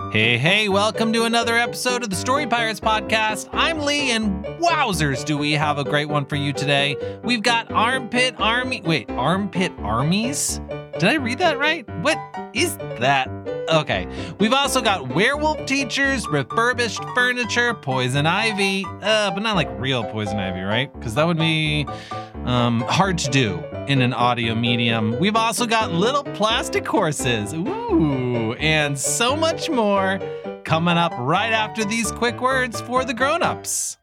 Hey, welcome to another episode of the Story Pirates podcast. I'm Lee, and wowzers, do we have a great one for you today. We've got Armpit Armies? Did I read that right? What is that? Okay. We've also got werewolf teachers, refurbished furniture, poison ivy, but not like real poison ivy, right? Because that would be hard to do in an audio medium. We've also got little plastic horses, ooh, and so much more coming up right after these quick words for the grown-ups.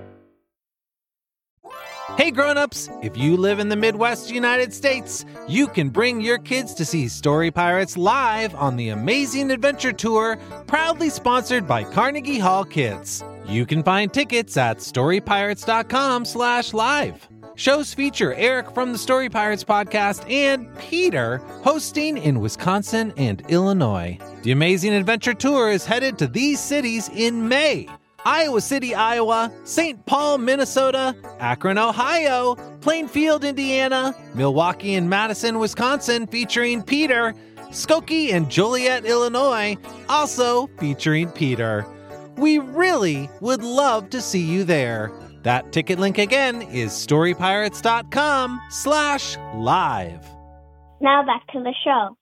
Hey grown-ups, if you live in the Midwest United States, you can bring your kids to see Story Pirates live on the Amazing Adventure Tour, proudly sponsored by Carnegie Hall Kids. You can find tickets at storypirates.com/live. Shows feature Eric from the Story Pirates podcast and Peter hosting in Wisconsin and Illinois. The Amazing Adventure Tour is headed to these cities in May: Iowa City, Iowa, St. Paul, Minnesota, Akron, Ohio, Plainfield, Indiana, Milwaukee and Madison, Wisconsin, featuring Peter, Skokie and Joliet, Illinois, also featuring Peter. We really would love to see you there. That ticket link again is storypirates.com/live. Now back to the show.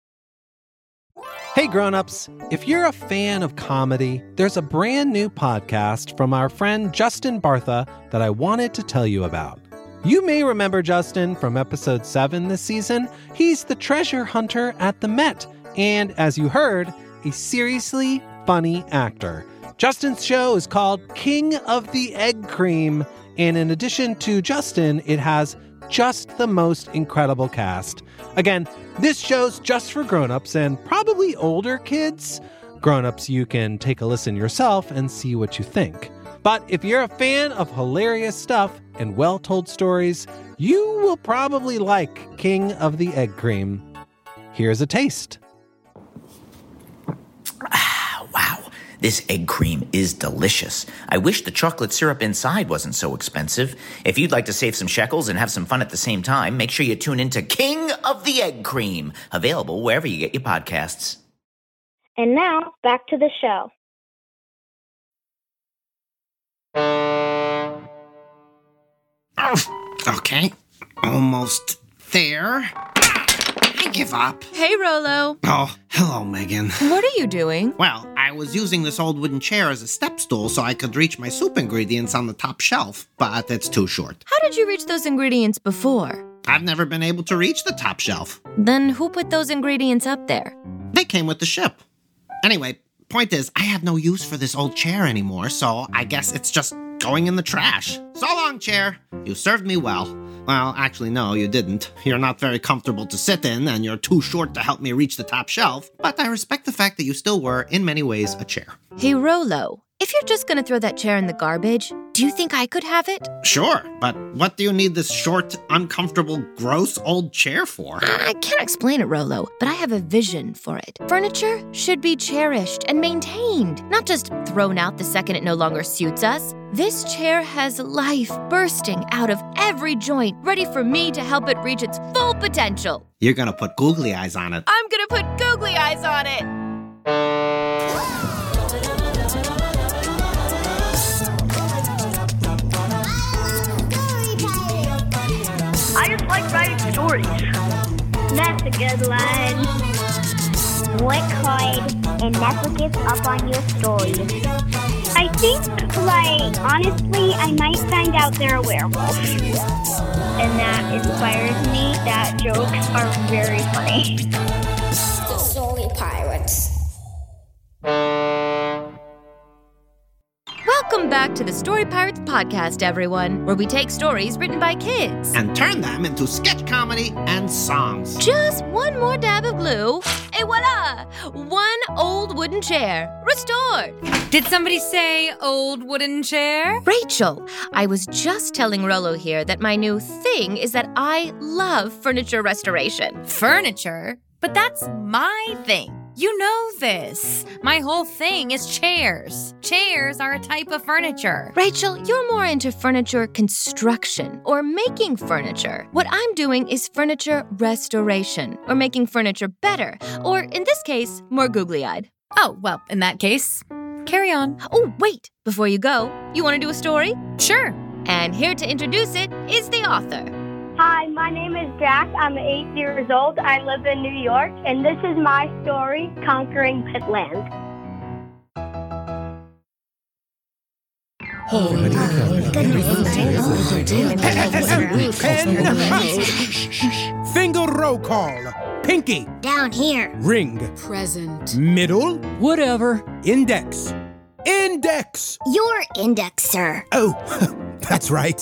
Hey grown-ups, if you're a fan of comedy, there's a brand new podcast from our friend Justin Bartha that I wanted to tell you about. You may remember Justin from episode 7 this season. He's the treasure hunter at the Met, and as you heard, a seriously funny actor. Justin's show is called King of the Egg Cream, and in addition to Justin, it has just the most incredible cast. Again, this show's just for grown-ups and probably older kids. Grown-ups, you can take a listen yourself and see what you think. But if you're a fan of hilarious stuff and well-told stories, you will probably like King of the Egg Cream. Here's a taste. Wow, this egg cream is delicious. I wish the chocolate syrup inside wasn't so expensive. If you'd like to save some shekels and have some fun at the same time, make sure you tune into King of the Egg Cream, available wherever you get your podcasts. And now, back to the show. Okay, almost there. I give up. Hey, Rolo. Oh, hello, Megan. What are you doing? Well, I was using this old wooden chair as a step stool so I could reach my soup ingredients on the top shelf, but it's too short. How did you reach those ingredients before? I've never been able to reach the top shelf. Then who put those ingredients up there? They came with the ship. Anyway, point is, I have no use for this old chair anymore, so I guess it's just going in the trash. So long, chair. You served me well. Well, actually, no, you didn't. You're not very comfortable to sit in, and you're too short to help me reach the top shelf, but I respect the fact that you still were, in many ways, a chair. Hey, Rolo, if you're just gonna throw that chair in the garbage, do you think I could have it? Sure, but what do you need this short, uncomfortable, gross old chair for? I can't explain it, Rolo, but I have a vision for it. Furniture should be cherished and maintained, not just thrown out the second it no longer suits us. This chair has life bursting out of every joint, ready for me to help it reach its full potential. You're gonna put googly eyes on it. I'm gonna put googly eyes on it. I just like writing stories. That's a good line. What could and never give up on your stories? I think, honestly, I might find out they're a werewolf. And that inspires me that jokes are very funny. The Story Pirates. Welcome back to the Story Pirates podcast, everyone, where we take stories written by kids And turn them into sketch comedy and songs. just one more dab of glue, et voila! One old wooden chair restored. Did somebody say old wooden chair? Rachel, I was just telling Rolo here that my new thing is that I love furniture restoration. Furniture? But that's my thing. You know this. My whole thing is chairs. Chairs are a type of furniture. Rachel, you're more into furniture construction or making furniture. What I'm doing is furniture restoration or making furniture better, or in this case, more googly-eyed. Oh, well, in that case, carry on. Oh, wait. Before you go, you want to do a story? Sure. And here to introduce it is the author. Hi, my name is Jack. I'm 8 years old. I live in New York, and this is my story, Conquering Pitland. Finger roll call. Pinky. Down here. Ring. Present. Middle. Whatever. Index. Index. Your index, sir. Oh, that's right.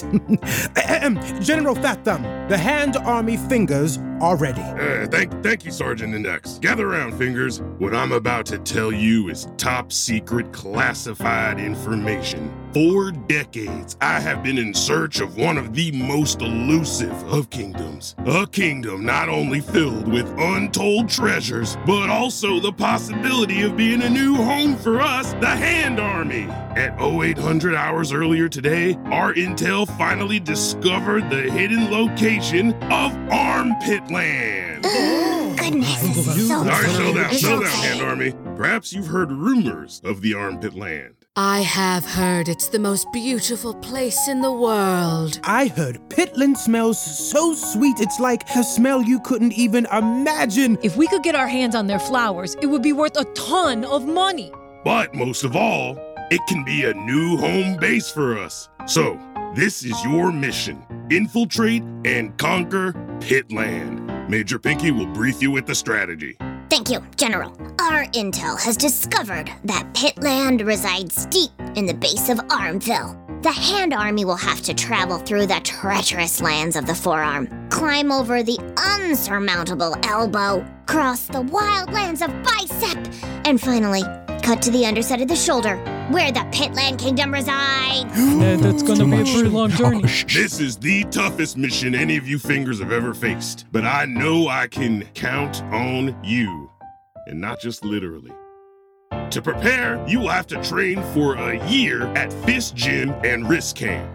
General Fat Thumb, the hand army fingers are ready. Thank you, Sergeant Index. Gather around, fingers. What I'm about to tell you is top secret classified information. 4 decades, I have been in search of one of the most elusive of kingdoms. A kingdom not only filled with untold treasures, but also the possibility of being a new home for us, the Hand Army. At 0800 hours earlier today, our intel finally discovered the hidden location of Armpit Land. Goodness, this is so All right, cool. slow down, Hand Army. Perhaps you've heard rumors of the Armpit Land. I have heard it's the most beautiful place in the world. I heard Pitland smells so sweet, it's like a smell you couldn't even imagine. If we could get our hands on their flowers, it would be worth a ton of money. But most of all, it can be a new home base for us. So, this is your mission. Infiltrate and conquer Pitland. Major Pinky will brief you with the strategy. Thank you, General. Our intel has discovered that Pitland resides deep in the base of Armville. The Hand Army will have to travel through the treacherous lands of the Forearm, climb over the unsurmountable Elbow, cross the wild lands of Bicep, and finally cut to the underside of the shoulder, where the Pitland Kingdom resides. That's gonna be a pretty long journey. This is the toughest mission any of you fingers have ever faced, but I know I can count on you, and not just literally. To prepare, you will have to train for a year at Fist Gym and Wrist Camp.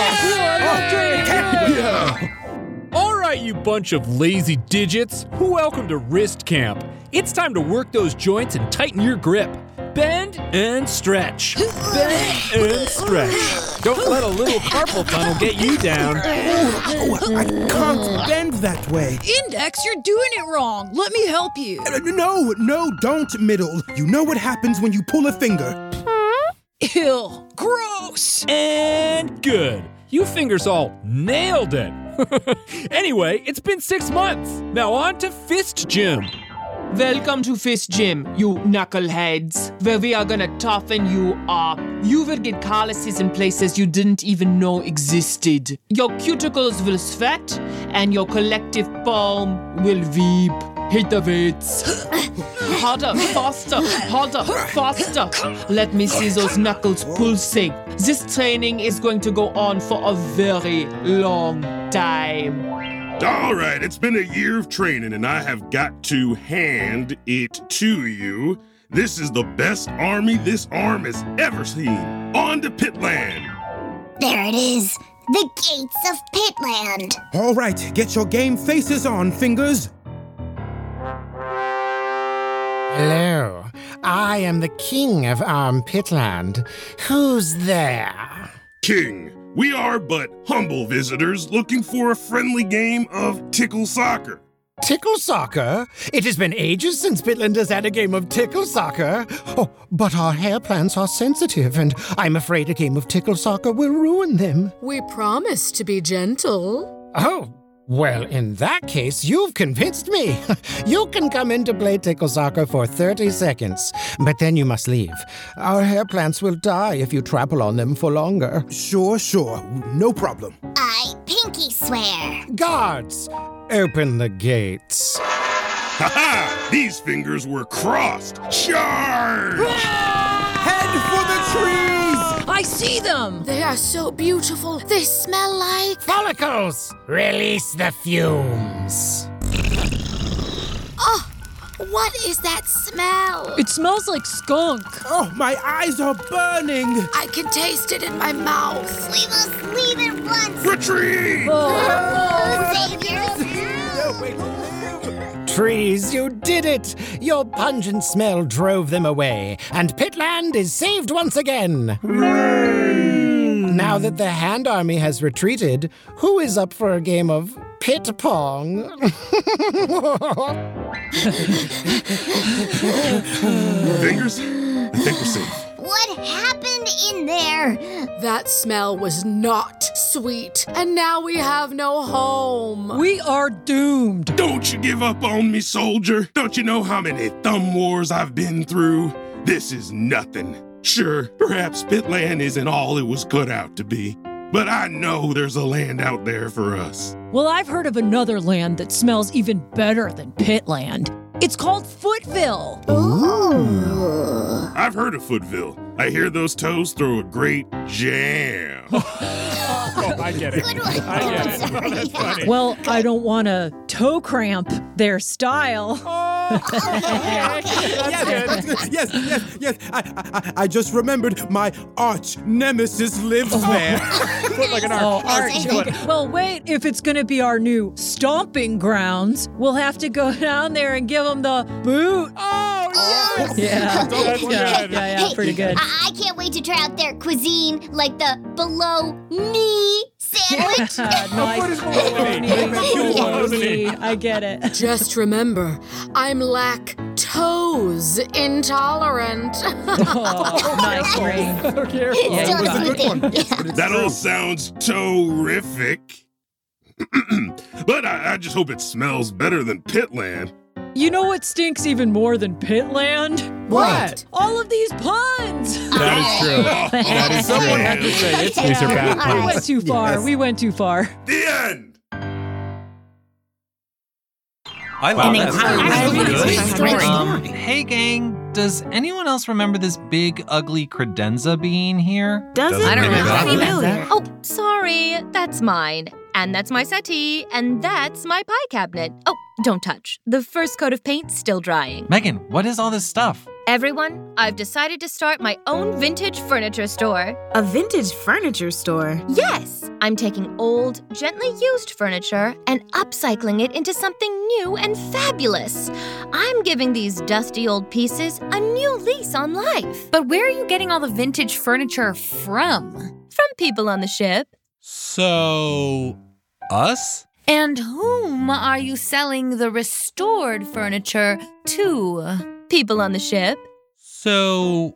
All right, you bunch of lazy digits. Welcome to Wrist Camp. It's time to work those joints and tighten your grip. Bend and stretch. Bend and stretch. Don't let a little carpal tunnel get you down. I can't bend that way. Index, you're doing it wrong. Let me help you. No, don't, Middle. You know what happens when you pull a finger. Ew, gross. And good. You fingers all nailed it. Anyway, it's been 6 months. Now on to Fist Gym. Welcome to Fist Gym, you knuckleheads, where we are gonna toughen you up. You will get calluses in places you didn't even know existed. Your cuticles will sweat, and your collective foam will weep. Hit the weights. Harder, faster, harder, faster. Let me see those knuckles pulsate. This training is going to go on for a very long time. All right, it's been a year of training, and I have got to hand it to you. This is the best army this arm has ever seen. On to Pitland. There it is, the gates of Pitland. All right, get your game faces on, fingers. Hello, I am the king of Pitland. Who's there? King, we are but humble visitors looking for a friendly game of tickle soccer. Tickle soccer? It has been ages since Pitland has had a game of tickle soccer. Oh, but our hair plants are sensitive, and I'm afraid a game of tickle soccer will ruin them. We promise to be gentle. Oh, well, in that case, you've convinced me. You can come in to play tickle soccer for 30 seconds, but then you must leave. Our hair plants will die if you trample on them for longer. Sure, no problem. I pinky swear. Guards, open the gates. Ha-ha! These fingers were crossed. Charge! Head for the trees! I see them! They are so beautiful. They smell like follicles. Release the fumes. Oh, what is that smell? It smells like skunk. Oh, my eyes are burning. I can taste it in my mouth. We must leave at once. Retreat! Saviors. trees, you did it! Your pungent smell drove them away, and Pitland is saved once again! Now that the Hand Army has retreated, who is up for a game of pit pong? Fingers, I think we're safe. What happened in there? That smell was not sweet, and now we have no home. We are doomed. Don't you give up on me, soldier. Don't you know how many thumb wars I've been through? This is nothing. Sure, perhaps Pitland isn't all it was cut out to be, but I know there's a land out there for us. Well, I've heard of another land that smells even better than Pitland. It's called Footville. Ooh. I've heard of Footville. I hear those toes throw a great jam. I get it. Good one. I get it. That's funny. Well, I don't want to toe cramp their style. Yes. I just remembered my arch nemesis lives there. Put like an arch. Well, wait. If it's going to be our new stomping grounds, we'll have to go down there and give them the boot. Oh, yes. Yeah. That's good. Yeah, Hey, pretty good. I can't wait to try out their cuisine, like the below-knee sandwich. Nice. I get it. Just remember, I'm lactose intolerant. Oh, nice, Rain. It's still That was a good one. That all sounds terrific. But I just hope it smells better than Pitland. You know what stinks even more than Pitland? What? All of these puns. That is true. That is true. Someone had to say it. These are bad We puns. went too far. Yes. We went too far. The end. I love that. Story. Hey, gang, does anyone else remember this big, ugly credenza being here? I don't remember that. Oh, sorry, that's mine. And that's my settee, and that's my pie cabinet. Oh, don't touch. The first coat of paint's still drying. Megan, what is all this stuff? Everyone, I've decided to start my own vintage furniture store. A vintage furniture store? Yes, I'm taking old, gently used furniture and upcycling it into something new and fabulous. I'm giving these dusty old pieces a new lease on life. But where are you getting all the vintage furniture from? From people on the ship. So, us? And whom are you selling the restored furniture to? People on the ship. So,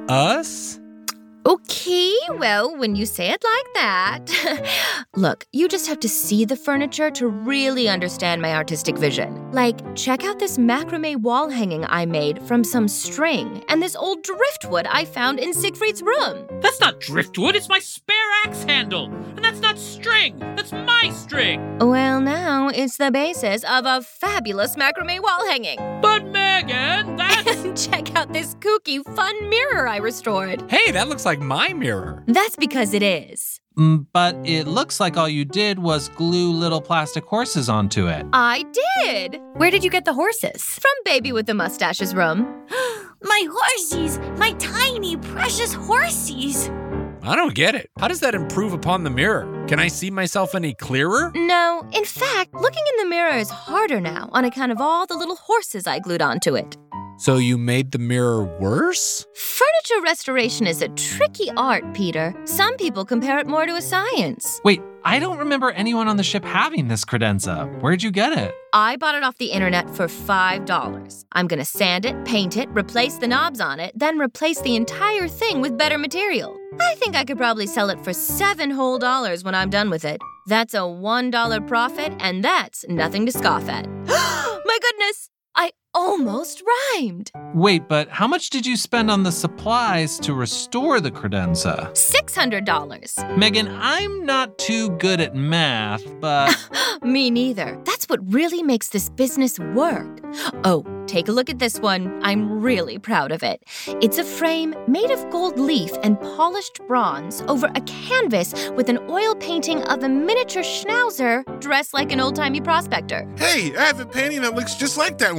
us? Okay, well, when you say it like that. Look, you just have to see the furniture to really understand my artistic vision. Like, check out this macrame wall hanging I made from some string and this old driftwood I found in Siegfried's room. That's not driftwood, it's my spare axe handle. And that's not string, that's my string. Well, now it's the basis of a fabulous macrame wall hanging. But Megan, that's... And check out this kooky, fun mirror I restored. Hey, that looks like my mirror. That's because it is. But it looks like all you did was glue little plastic horses onto it. I did. Where did you get the horses? From Baby with the Mustache's room. My horsies! My tiny, precious horsies! I don't get it. How does that improve upon the mirror? Can I see myself any clearer? No, in fact, looking in the mirror is harder now on account of all the little horses I glued onto it. So you made the mirror worse? Furniture restoration is a tricky art, Peter. Some people compare it more to a science. Wait, I don't remember anyone on the ship having this credenza. Where'd you get it? I bought it off the internet for $5. I'm gonna sand it, paint it, replace the knobs on it, then replace the entire thing with better material. I think I could probably sell it for $7 whole when I'm done with it. That's a $1 profit, and that's nothing to scoff at. My goodness! I almost rhymed. Wait, but how much did you spend on the supplies to restore the credenza? $600. Megan, I'm not too good at math, but... Me neither. That's what really makes this business work. Oh, take a look at this one. I'm really proud of it. It's a frame made of gold leaf and polished bronze over a canvas with an oil painting of a miniature schnauzer dressed like an old-timey prospector. Hey, I have a painting that looks just like that one.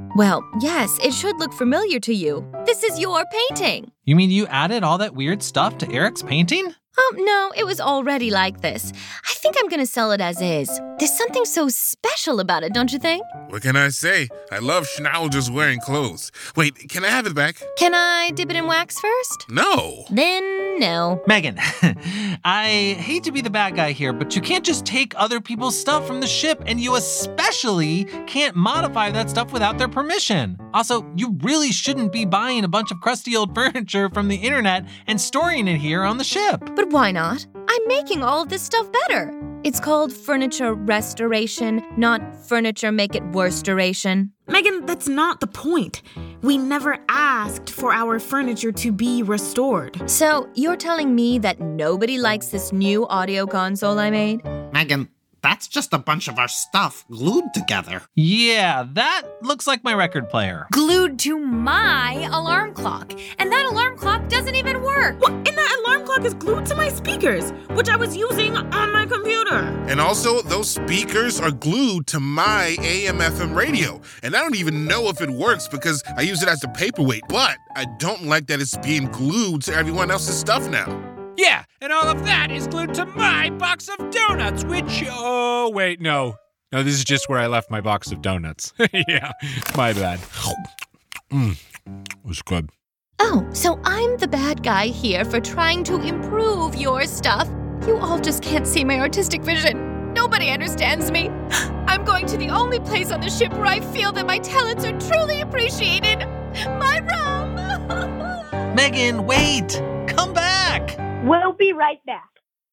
Well, yes, it should look familiar to you. This is your painting. You mean you added all that weird stuff to Eric's painting? No, it was already like this. I think I'm gonna sell it as is. There's something so special about it, don't you think? What can I say? I love Schnauzer's wearing clothes. Wait, can I have it back? Can I dip it in wax first? No. Then no. Megan, I hate to be the bad guy here, but you can't just take other people's stuff from the ship, and you especially can't modify that stuff without their permission. Also, you really shouldn't be buying a bunch of crusty old furniture from the internet and storing it here on the ship. But why not? I'm making all of this stuff better. It's called furniture restoration, not furniture make it worse-duration. Megan, that's not the point. We never asked for our furniture to be restored. So you're telling me that nobody likes this new audio console I made? Megan, that's just a bunch of our stuff glued together. Yeah, that looks like my record player. Glued to my alarm clock. And that alarm clock doesn't even work. What? And that alarm clock is glued to my speakers, which I was using on my computer. And also, those speakers are glued to my AM/FM radio. And I don't even know if it works because I use it as a paperweight. But I don't like that it's being glued to everyone else's stuff now. Yeah, and all of that is glued to my box of donuts, which, oh, wait, no. No, this is just where I left my box of donuts. Yeah, my bad. It was good. Oh, so I'm the bad guy here for trying to improve your stuff. You all just can't see my artistic vision. Nobody understands me. I'm going to the only place on the ship where I feel that my talents are truly appreciated. My room! Megan, wait! Come back! We'll be right back.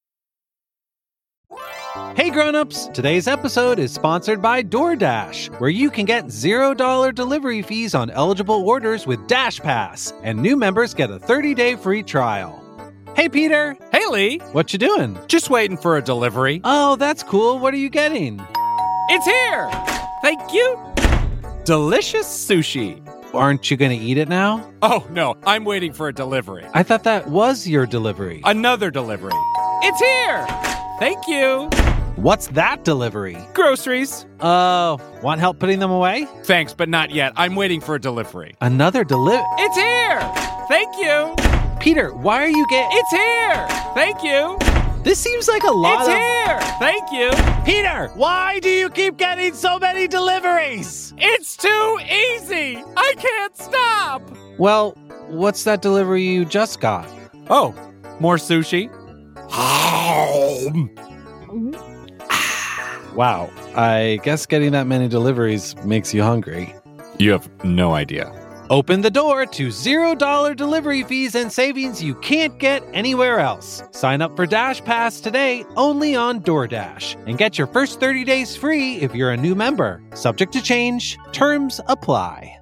Hey grown-ups, today's episode is sponsored by DoorDash, where you can get $0 delivery fees on eligible orders with Dash Pass, and new members get a 30-day free trial. Hey Peter! Hey Lee! What you doing? Just waiting for a delivery. Oh, that's cool. What are you getting? It's here! Thank you! Delicious sushi. Aren't you going to eat it now? Oh, no, I'm waiting for a delivery. I thought that was your delivery. Another delivery. It's here! Thank you! What's that delivery? Groceries. Oh, want help putting them away? Thanks, but not yet. I'm waiting for a delivery. Another delivery? It's here! Thank you! Peter, why are you getting... It's here! Thank you! This seems like a lot It's here! Thank you! Peter, why do you keep getting so many deliveries? It's too easy! I can't stop! Well, what's that delivery you just got? Oh, more sushi? Wow, I guess getting that many deliveries makes you hungry. You have no idea. Open the door to $0 delivery fees and savings you can't get anywhere else. Sign up for Dash Pass today only on DoorDash and get your first 30 days free if you're a new member. Subject to change. Terms apply.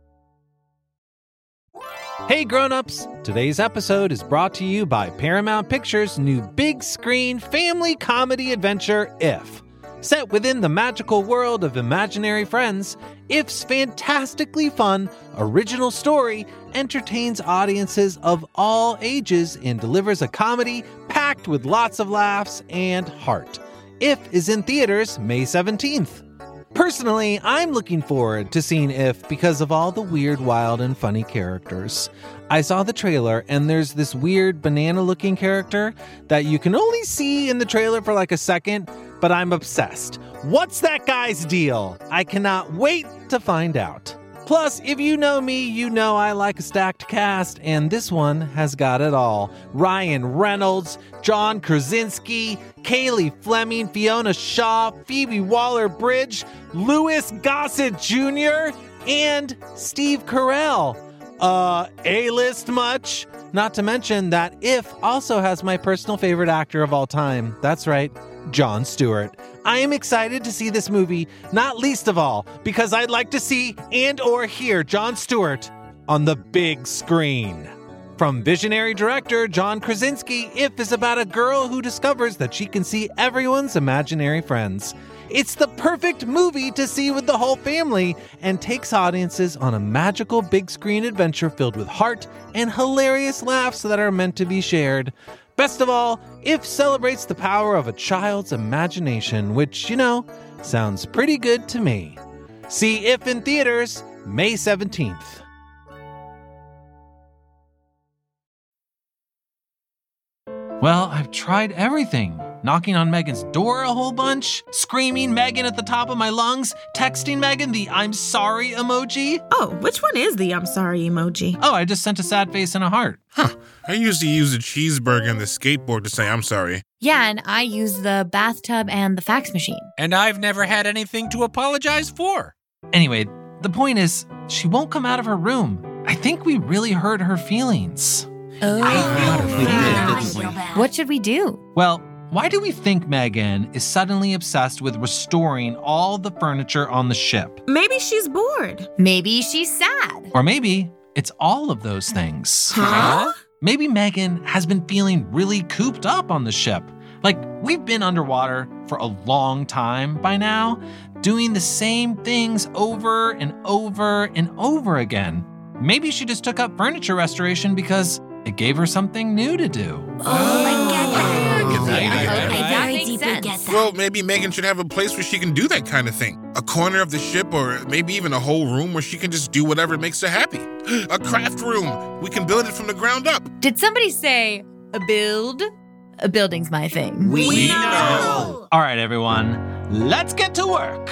Hey grown-ups, today's episode is brought to you by Paramount Pictures' new big screen family comedy adventure, If. Set within the magical world of imaginary friends, If's fantastically fun, original story entertains audiences of all ages and delivers a comedy packed with lots of laughs and heart. If is in theaters May 17th. Personally, I'm looking forward to seeing If because of all the weird, wild, and funny characters. I saw the trailer, and there's this weird banana-looking character that you can only see in the trailer for like a second, but I'm obsessed. What's that guy's deal? I cannot wait to find out. Plus, if you know me, you know I like a stacked cast, and this one has got it all. Ryan Reynolds, John Krasinski, Kaylee Fleming, Fiona Shaw, Phoebe Waller-Bridge, Louis Gossett Jr., and Steve Carell. A-list much? Not to mention that If also has my personal favorite actor of all time. That's right, Jon Stewart. I am excited to see this movie, not least of all, because I'd like to see and or hear Jon Stewart on the big screen. From visionary director John Krasinski, If is about a girl who discovers that she can see everyone's imaginary friends. It's the perfect movie to see with the whole family and takes audiences on a magical big screen adventure filled with heart and hilarious laughs that are meant to be shared. Best of all, If celebrates the power of a child's imagination, which, sounds pretty good to me. See If in theaters May 17th. Well, I've tried everything. Knocking on Megan's door a whole bunch, screaming Megan at the top of my lungs, texting Megan the I'm sorry emoji. Oh, which one is the I'm sorry emoji? Oh, I just sent a sad face and a heart. Huh. I usually use a cheeseburger and the skateboard to say I'm sorry. Yeah, and I use the bathtub and the fax machine. And I've never had anything to apologize for. Anyway, the point is, she won't come out of her room. I think we really hurt her feelings. What should we do? Well, why do we think Megan is suddenly obsessed with restoring all the furniture on the ship? Maybe she's bored. Maybe she's sad. Or maybe it's all of those things. Huh? Maybe Megan has been feeling really cooped up on the ship. Like, we've been underwater for a long time by now, doing the same things over and over and over again. Maybe she just took up furniture restoration because it gave her something new to do. Well, maybe Megan should have a place where she can do that kind of thing. A corner of the ship, or maybe even a whole room where she can just do whatever makes her happy. A craft room. We can build it from the ground up. Did somebody say a build? A building's my thing. We know. All right, everyone, let's get to work.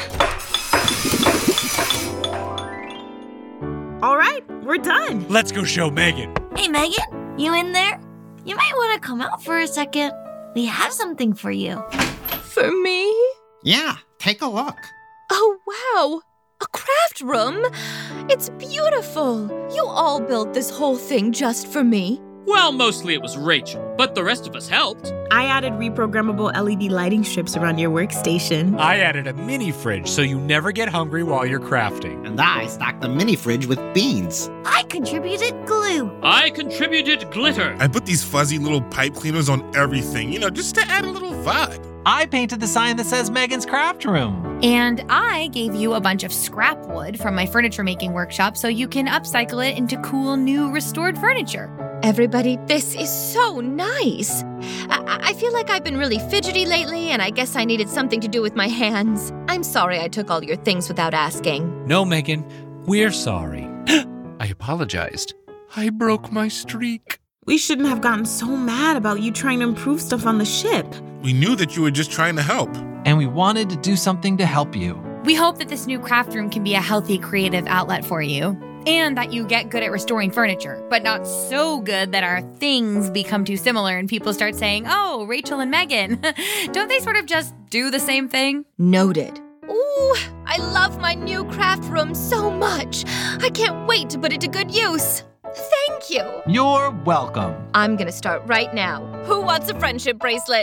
All right, we're done. Let's go show Megan. Hey, Megan, you in there? You might want to come out for a second. We have something for you. For me? Yeah, take a look. Oh, wow. A craft room? It's beautiful. You all built this whole thing just for me. Well, mostly it was Rachel, but the rest of us helped. I added reprogrammable LED lighting strips around your workstation. I added a mini fridge so you never get hungry while you're crafting. And I stocked the mini fridge with beans. I contributed glue. I contributed glitter. I put these fuzzy little pipe cleaners on everything, just to add a little vibe. I painted the sign that says Megan's Craft Room. And I gave you a bunch of scrap wood from my furniture making workshop so you can upcycle it into cool new restored furniture. Everybody, this is so nice. I feel like I've been really fidgety lately, and I guess I needed something to do with my hands. I'm sorry I took all your things without asking. No, Megan, we're sorry. I apologized. I broke my streak. We shouldn't have gotten so mad about you trying to improve stuff on the ship. We knew that you were just trying to help. And we wanted to do something to help you. We hope that this new craft room can be a healthy, creative outlet for you. And that you get good at restoring furniture, but not so good that our things become too similar and people start saying, oh, Rachel and Megan. Don't they sort of just do the same thing? Noted. Ooh, I love my new craft room so much. I can't wait to put it to good use. Thank you. You're welcome. I'm gonna start right now. Who wants a friendship bracelet?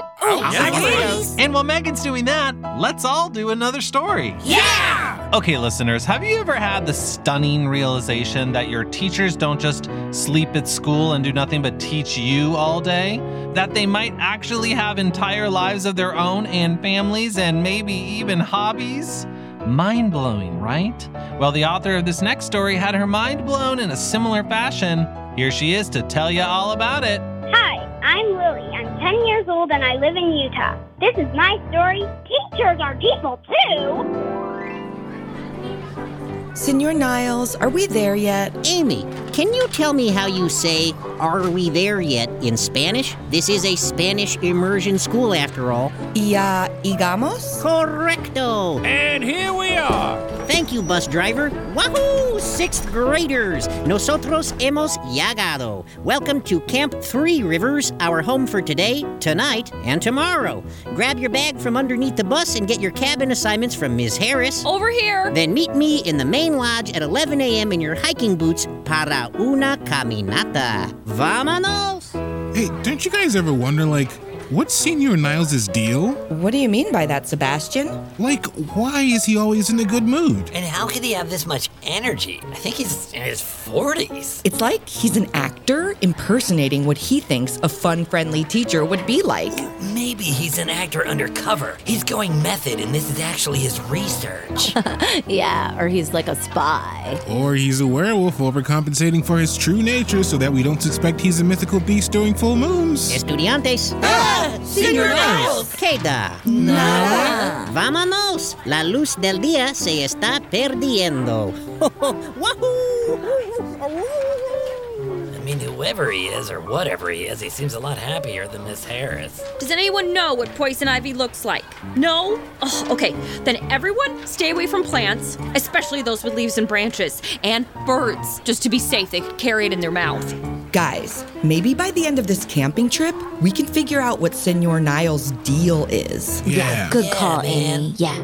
Yes. And while Megan's doing that, let's all do another story. Yeah! Okay, listeners, have you ever had the stunning realization that your teachers don't just sleep at school and do nothing but teach you all day? That they might actually have entire lives of their own and families and maybe even hobbies? Mind-blowing, right? Well, the author of this next story had her mind blown in a similar fashion. Here she is to tell you all about it. Hi, I'm Lily. I'm 10 years old and I live in Utah. This is my story. Teachers are people too. Senor Niles, are we there yet? Amy, can you tell me how you say, "Are we there yet?" in Spanish? This is a Spanish immersion school after all. Ya llegamos? Correcto. And here we are. Thank you, bus driver. Wahoo! 6th graders. Nosotros hemos llegado. Welcome to Camp 3 Rivers, our home for today, tonight, and tomorrow. Grab your bag from underneath the bus and get your cabin assignments from Ms. Harris. Over here. Then meet me in the main lodge at 11 a.m. in your hiking boots para una caminata. Vámonos! Hey, don't you guys ever wonder, what's Senor Niles' deal? What do you mean by that, Sebastian? Why is he always in a good mood? And how could he have this much energy? I think he's in his 40s. It's like he's an actor impersonating what he thinks a fun, friendly teacher would be like. Maybe he's an actor undercover. He's going method, and this is actually his research. Yeah, or he's like a spy. Or he's a werewolf overcompensating for his true nature so that we don't suspect he's a mythical beast during full moons. Estudiantes. Senor Niles! Queda. Nada. Vámonos. La luz del día se está perdiendo. I mean, whoever he is or whatever he is, he seems a lot happier than Miss Harris. Does anyone know what poison ivy looks like? No? Oh, okay. Then everyone stay away from plants, especially those with leaves and branches, and birds. Just to be safe, they could carry it in their mouth. Guys, maybe by the end of this camping trip, we can figure out what Senor Niles' deal is. Yeah, good call, man. Amy. Yeah.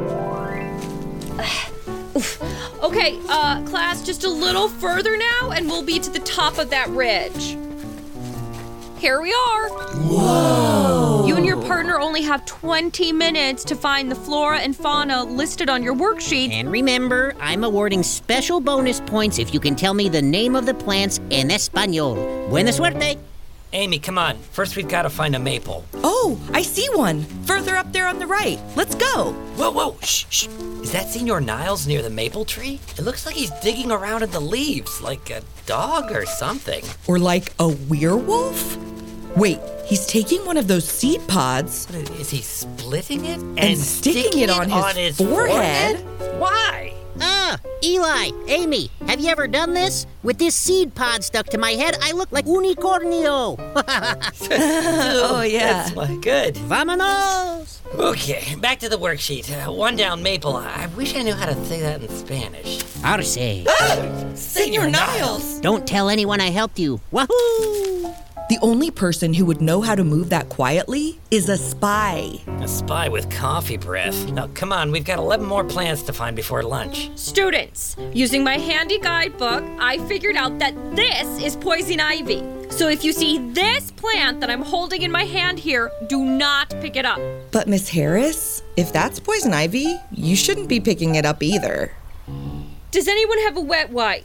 Okay, class, just a little further now, and we'll be to the top of that ridge. Here we are. Whoa! You and your partner only have 20 minutes to find the flora and fauna listed on your worksheet. And remember, I'm awarding special bonus points if you can tell me the name of the plants en español. Buena suerte! Amy, come on. First, we've got to find a maple. Oh, I see one. Further up there on the right. Let's go. Whoa, shh. Is that Senor Niles near the maple tree? It looks like he's digging around in the leaves, like a dog or something. Or like a werewolf? Wait, he's taking one of those seed pods. Is he splitting it? And sticking it on his forehead? Why? Eli, Amy, have you ever done this? With this seed pod stuck to my head, I look like unicornio. Oh, yeah. That's my good. Vámonos! Okay, back to the worksheet. One down, maple. I wish I knew how to say that in Spanish. Arce. Senor Niles! Don't tell anyone I helped you. Wahoo! The only person who would know how to move that quietly is a spy. A spy with coffee breath. Now, come on, we've got 11 more plants to find before lunch. Students, using my handy guidebook, I figured out that this is poison ivy. So if you see this plant that I'm holding in my hand here, do not pick it up. But Miss Harris, if that's poison ivy, you shouldn't be picking it up either. Does anyone have a wet wipe?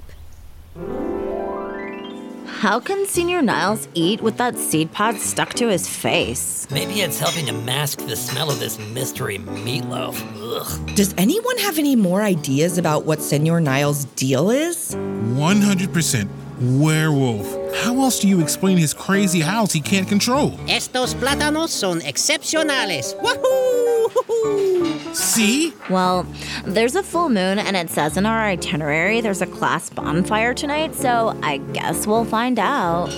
How can Senor Niles eat with that seed pod stuck to his face? Maybe it's helping to mask the smell of this mystery meatloaf. Ugh. Does anyone have any more ideas about what Senor Niles' deal is? 100% werewolf. How else do you explain his crazy house he can't control? Estos plátanos son excepcionales. Wahoo! See? Well, there's a full moon, and it says in our itinerary there's a class bonfire tonight, so I guess we'll find out.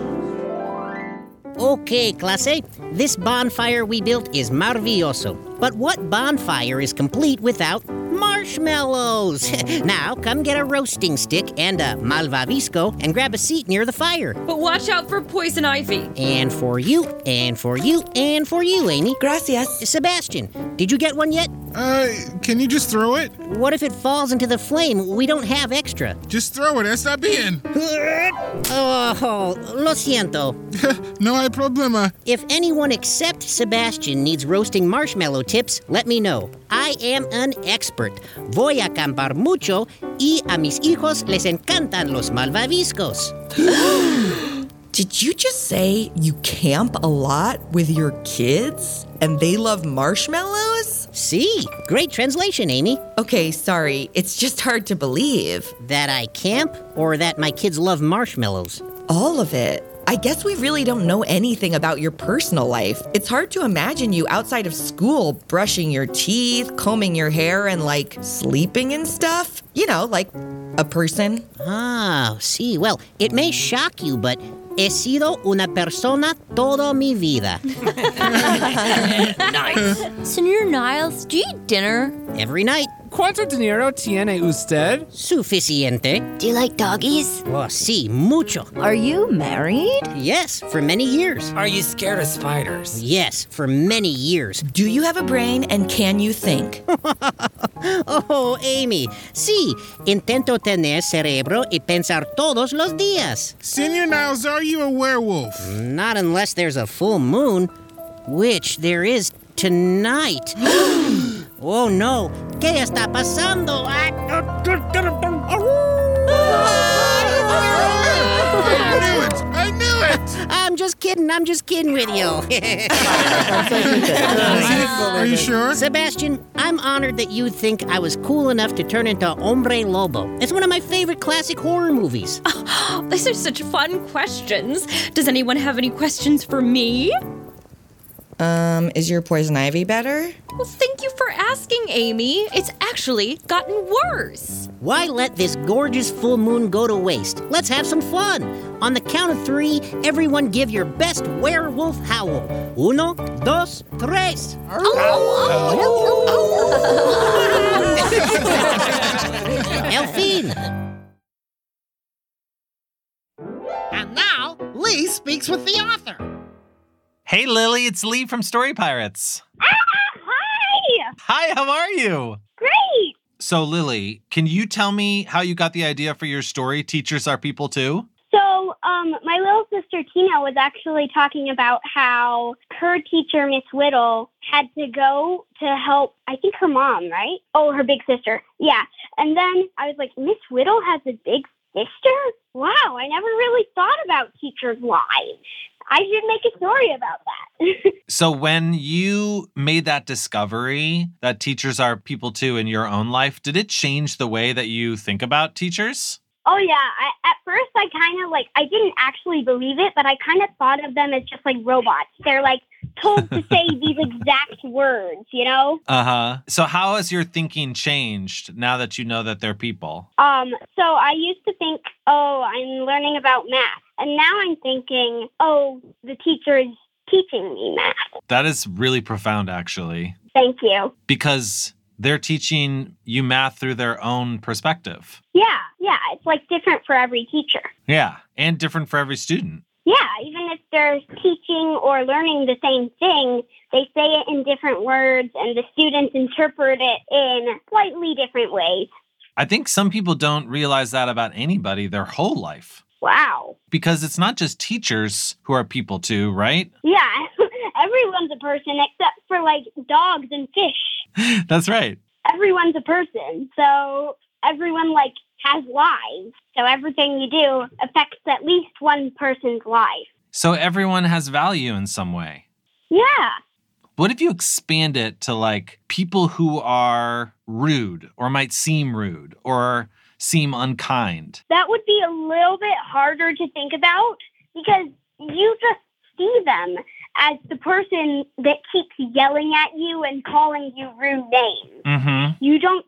Okay, clase. This bonfire we built is maravilloso. But what bonfire is complete without marshmallows? Now, come get a roasting stick and a malvavisco and grab a seat near the fire. But watch out for poison ivy. And for you, and for you, and for you, Amy. Gracias. Sebastian, did you get one yet? Can you just throw it? What if it falls into the flame? We don't have extra. Just throw it, está bien. Oh, lo siento. No hay problema. If anyone except Sebastian needs roasting marshmallow tips, let me know. I am an expert. Voy a acampar mucho y a mis hijos les encantan los malvaviscos. Did you just say you camp a lot with your kids and they love marshmallows? See, great translation, Amy. Okay, sorry. It's just hard to believe. That I camp or that my kids love marshmallows? All of it. I guess we really don't know anything about your personal life. It's hard to imagine you outside of school brushing your teeth, combing your hair, and like sleeping and stuff. You know, like a person. Ah, sí. Well, it may shock you, but he sido una persona toda mi vida. Nice. Senor Niles, do you eat dinner? Every night. ¿Cuánto dinero tiene usted? Suficiente. Do you like doggies? Oh, sí, mucho. Are you married? Yes, for many years. Are you scared of spiders? Yes, for many years. Do you have a brain and can you think? Oh, Amy. Sí, intento tener cerebro y pensar todos los días. Senor Niles, are you a werewolf? Not unless there's a full moon, which there is tonight. Oh no, ¿qué está pasando? I knew it! I'm just kidding with you. Are you sure? Sebastian, I'm honored that you think I was cool enough to turn into Hombre Lobo. It's one of my favorite classic horror movies. These are such fun questions. Does anyone have any questions for me? Is your poison ivy better? Well, thank you for asking, Amy. It's actually gotten worse. Why let this gorgeous full moon go to waste? Let's have some fun. On the count of 3, everyone give your best werewolf howl. 1, 2, 3. Elfine. And now, Lee speaks with the author. Hey, Lily, it's Lee from Story Pirates. Hi! Hi, how are you? Great! So, Lily, can you tell me how you got the idea for your story, Teachers Are People Too? So, my little sister Tina was actually talking about how her teacher, Miss Whittle, had to go to help, I think her mom, right? Oh, her big sister. Yeah. And then I was like, Miss Whittle has a big sister? Wow, I never really thought about teachers' lives. I should make a story about that. So when you made that discovery that teachers are people too in your own life, did it change the way that you think about teachers? Oh, yeah. At first, I kind of I didn't actually believe it, but I kind of thought of them as just like robots. They're told to say these exact words, you know? Uh-huh. So how has your thinking changed now that you know that they're people? So I used to think, oh, I'm learning about math. And now I'm thinking, oh, the teacher is teaching me math. That is really profound, actually. Thank you. Because they're teaching you math through their own perspective. Yeah. It's different for every teacher. Yeah, and different for every student. Yeah, even if they're teaching or learning the same thing, they say it in different words and the students interpret it in slightly different ways. I think some people don't realize that about anybody their whole life. Wow. Because it's not just teachers who are people too, right? Yeah, everyone's a person except for dogs and fish. That's right. Everyone's a person, so everyone has lives. So everything you do affects at least one person's life. So everyone has value in some way. Yeah. What if you expand it to people who are rude or might seem rude or seem unkind? That would be a little bit harder to think about because you just see them as the person that keeps yelling at you and calling you rude names. Mm-hmm. You don't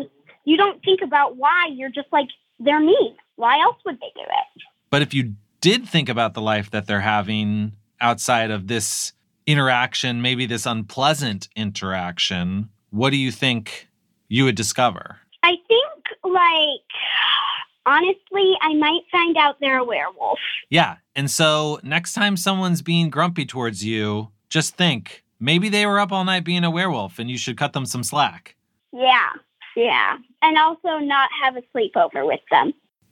think about why. You're just they're mean. Why else would they do it? But if you did think about the life that they're having outside of this interaction, maybe this unpleasant interaction, what do you think you would discover? I think, honestly, I might find out they're a werewolf. Yeah. And so next time someone's being grumpy towards you, just think, maybe they were up all night being a werewolf and you should cut them some slack. Yeah. And also not have a sleepover with them.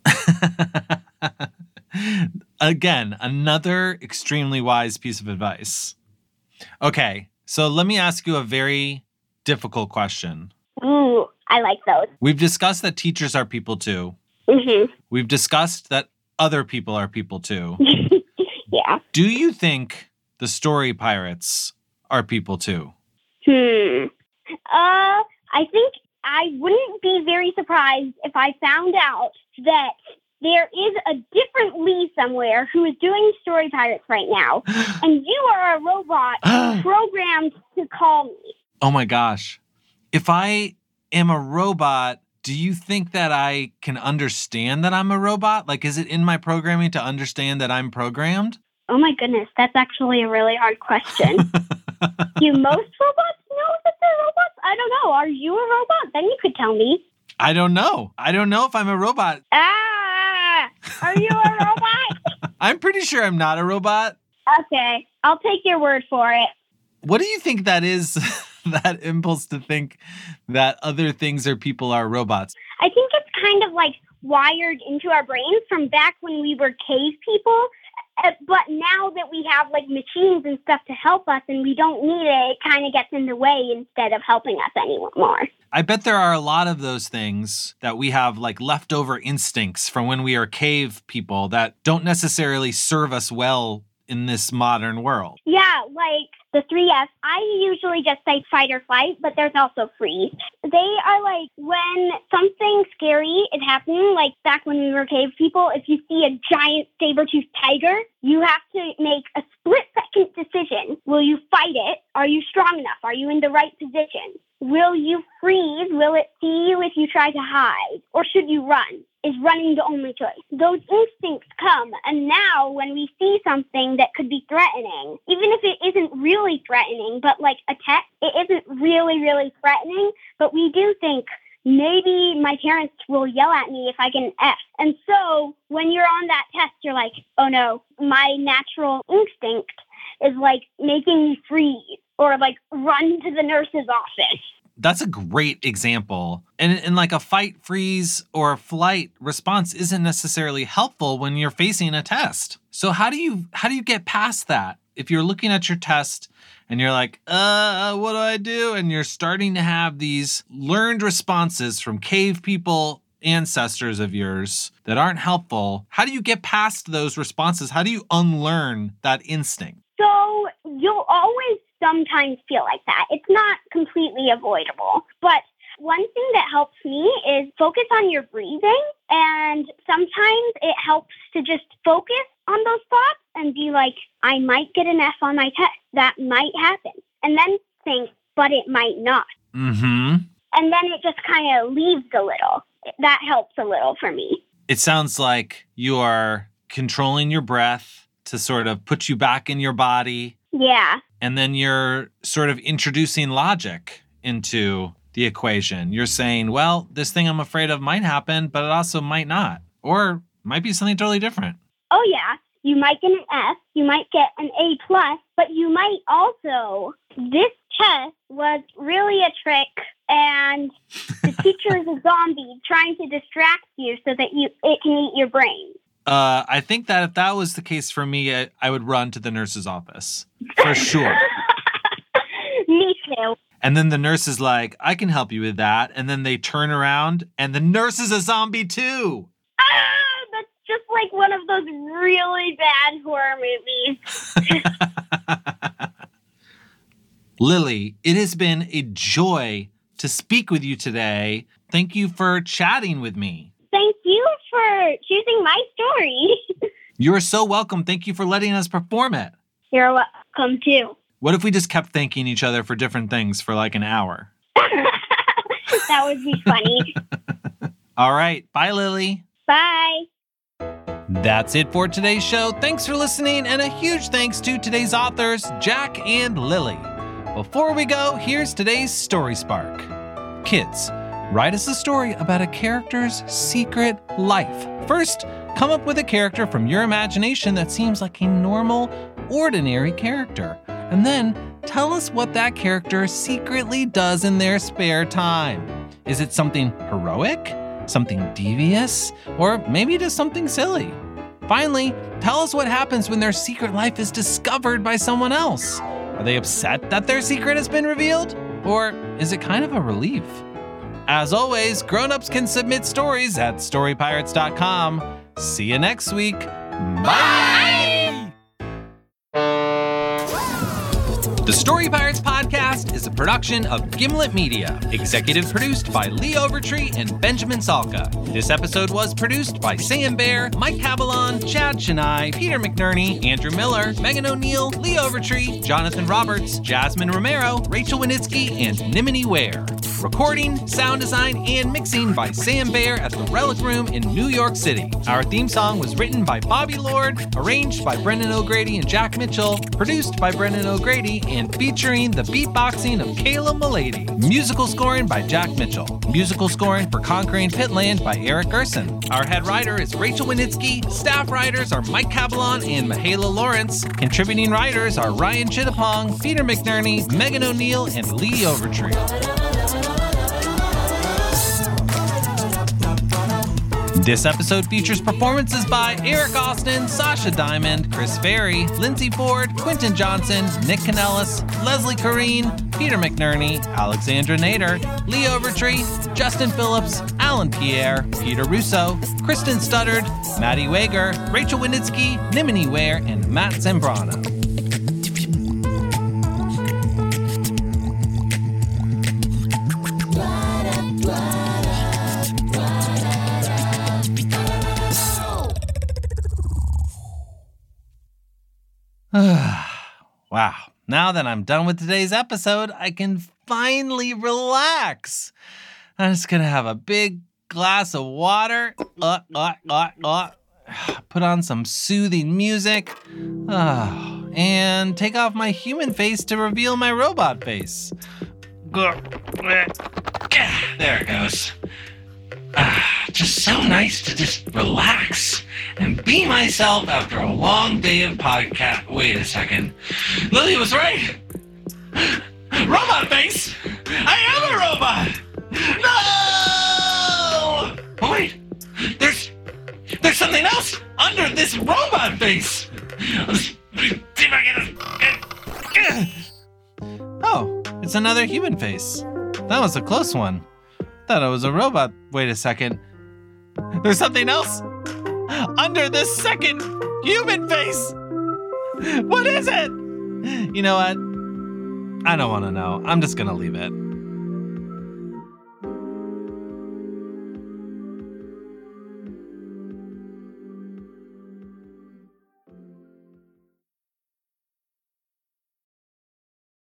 Again, another extremely wise piece of advice. Okay, so let me ask you a very difficult question. Ooh, I like those. We've discussed that teachers are people too. Mm-hmm. We've discussed that other people are people too. Yeah. Do you think the Story Pirates are people too? I think I wouldn't be very surprised if I found out that there is a different Lee somewhere who is doing Story Pirates right now, and you are a robot programmed to call me. Oh my gosh. If I am a robot, do you think that I can understand that I'm a robot? Is it in my programming to understand that I'm programmed? Oh my goodness, that's actually a really hard question. Do most robots know that they're robots? I don't know. Are you a robot? Then you could tell me. I don't know. I don't know if I'm a robot. Are you a robot? I'm pretty sure I'm not a robot. Okay, I'll take your word for it. What do you think that is, that impulse to think that other things or people are robots? I think it's kind of wired into our brains from back when we were cave people. But now that we have machines and stuff to help us and we don't need it, it kind of gets in the way instead of helping us anymore. I bet there are a lot of those things that we have leftover instincts from when we are cave people that don't necessarily serve us well in this modern world. Yeah, the 3Fs. I usually just say fight or flight, but there's also freeze. They are when something scary is happening, back when we were cave people, if you see a giant saber-toothed tiger, you have to make a split-second decision. Will you fight it? Are you strong enough? Are you in the right position? will you freeze? Will it see you if you try to hide? Or should you run? Is running the only choice? Those instincts come, and now when we see something that could be threatening, even if it isn't really threatening, but like a text, it isn't really, really threatening, but we do think, maybe my parents will yell at me if I get an F. And so when you're on that test, you're like, oh no, my natural instinct is like making me freeze or like run to the nurse's office. That's a great example. And like a fight, freeze, or flight response isn't necessarily helpful when you're facing a test. So how do you get past that? If you're looking at your test and you're like, what do I do? And you're starting to have these learned responses from cave people, ancestors of yours that aren't helpful. How do you get past those responses? How do you unlearn that instinct? So you'll always sometimes feel like that. It's not completely avoidable. But one thing that helps me is focus on your breathing. And sometimes it helps to just focus on those thoughts and be like, I might get an F on my test. That might happen. And then think, but it might not. Mm-hmm. And then it just kind of leaves a little. That helps a little for me. It sounds like you are controlling your breath to sort of put you back in your body. Yeah. And then you're sort of introducing logic into the equation. You're saying, well, this thing I'm afraid of might happen, but it also might not. Or might be something totally different. Oh, yeah. You might get an F, you might get an A+, but you might also, this test was really a trick, and the teacher is a zombie trying to distract you so that it can eat your brain. I think that if that was the case for me, I would run to the nurse's office. For sure. Me too. And then the nurse is like, I can help you with that. And then they turn around and the nurse is a zombie too. That's just like one of those really bad horror movies. Lily, it has been a joy to speak with you today. Thank you for chatting with me. Thank you for choosing my story. You're so welcome. Thank you for letting us perform it. You're welcome too. What if we just kept thanking each other for different things for like an hour? That would be funny. All right. Bye, Lily. Bye. That's it for today's show. Thanks for listening, and a huge thanks to today's authors, Jack and Lily. Before we go, here's today's Story Spark. Kids, write us a story about a character's secret life. First, come up with a character from your imagination that seems like a normal, ordinary character. And then tell us what that character secretly does in their spare time. Is it something heroic, something devious, or maybe just something silly? Finally, tell us what happens when their secret life is discovered by someone else. Are they upset that their secret has been revealed? Or is it kind of a relief? As always, grown-ups can submit stories at storypirates.com. See you next week. Bye! The Story Pirates podcast is a production of Gimlet Media, executive produced by Lee Overtree and Benjamin Salka. This episode was produced by Sam Baer, Mike Cavalon, Chad Chennai, Peter McNerney, Andrew Miller, Megan O'Neill, Lee Overtree, Jonathan Roberts, Jasmine Romero, Rachel Winitsky, and Nimini Ware. Recording, sound design, and mixing by Sam Baer at the Relic Room in New York City. Our theme song was written by Bobby Lord, arranged by Brendan O'Grady and Jack Mitchell, produced by Brendan O'Grady, and featuring the beatboxing of Kayla Milady. Musical scoring by Jack Mitchell. Musical scoring for Conquering Pitland by Eric Gerson. Our head writer is Rachel Winitsky. Staff writers are Mike Cavalon and Mahala Lawrence. Contributing writers are Ryan Chittapong, Peter McNerney, Megan O'Neill, and Lee Overtree. This episode features performances by Eric Austin, Sasha Diamond, Chris Ferry, Lindsay Ford, Quentin Johnson, Nick Kanellis, Leslie Corrine, Peter McNerney, Alexandra Nader, Lee Overtree, Justin Phillips, Alan Pierre, Peter Russo, Kristen Studdard, Maddie Wager, Rachel Winitsky, Nimini Ware, and Matt Zambrana. Wow. Now that I'm done with today's episode, I can finally relax. I'm just gonna have a big glass of water. Put on some soothing music. And take off my human face to reveal my robot face. There it goes. Just so nice to just relax and be myself after a long day of podcast. Wait a second. Lily was right. Robot face! I am a robot! No! Oh, wait. There's something else under this robot face. Let's see if I can... Oh, it's another human face. That was a close one. Thought it was a robot. Wait a second. There's something else under this second human face. What is it? You know what? I don't want to know. I'm just going to leave it.